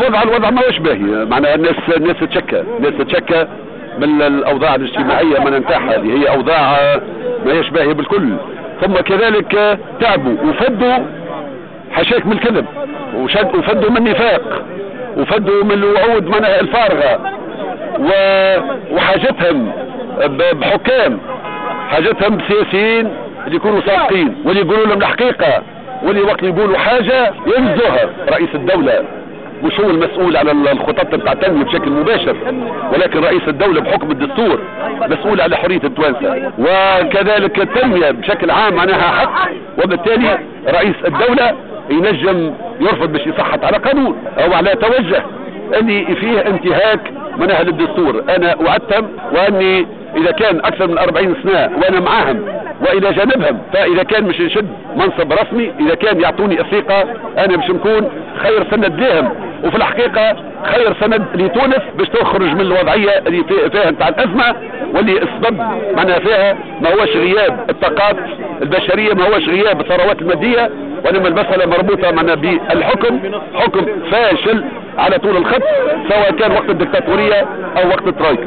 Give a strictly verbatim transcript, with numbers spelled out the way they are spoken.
الوضع الوضع ما هوش باهي، معناها الناس الناس تشكى الناس تشكى من الاوضاع الاجتماعيه من نتاعها اللي هي اوضاع ما هيش باهيه بالكل. ثم كذلك تعبوا وفدوا حشاك من الكذب وفدوا من النفاق وفدوا من الوعود معناها الفارغه وحاجتهم بحكام، حاجتهم بسياسيين اللي يكونوا صادقين واللي يقولوا لهم الحقيقه، واللي وقت يقولوا حاجه ينزوها. رئيس الدوله مش هو المسؤول على الخطط بتاع التنميه بشكل مباشر، ولكن رئيس الدوله بحكم الدستور مسؤول على حريه التوانسه، وكذلك التنميه بشكل عام معناها حق، وبالتالي رئيس الدوله ينجم يرفض باش يصحت على قانون او على توجه اللي فيه انتهاك مناهل الدستور. انا وعدتهم واني اذا كان اكثر من أربعين سنه وانا معاهم والى جانبهم، فاذا كان مش نشد منصب رسمي، اذا كان يعطوني الثقه انا باش نكون خير سند لهم، وفي الحقيقه خير سند لتونس باش تخرج من الوضعيه اللي فيها نتاع الازمه، واللي السبب معناها فيها ما هوش غياب الطاقات البشريه، ما هوش غياب الثروات الماديه، وانما المساله مربوطه معنا بالحكم، حكم فاشل على طول الخط سواء كان وقت الدكتاتوريه او وقت الترويكا.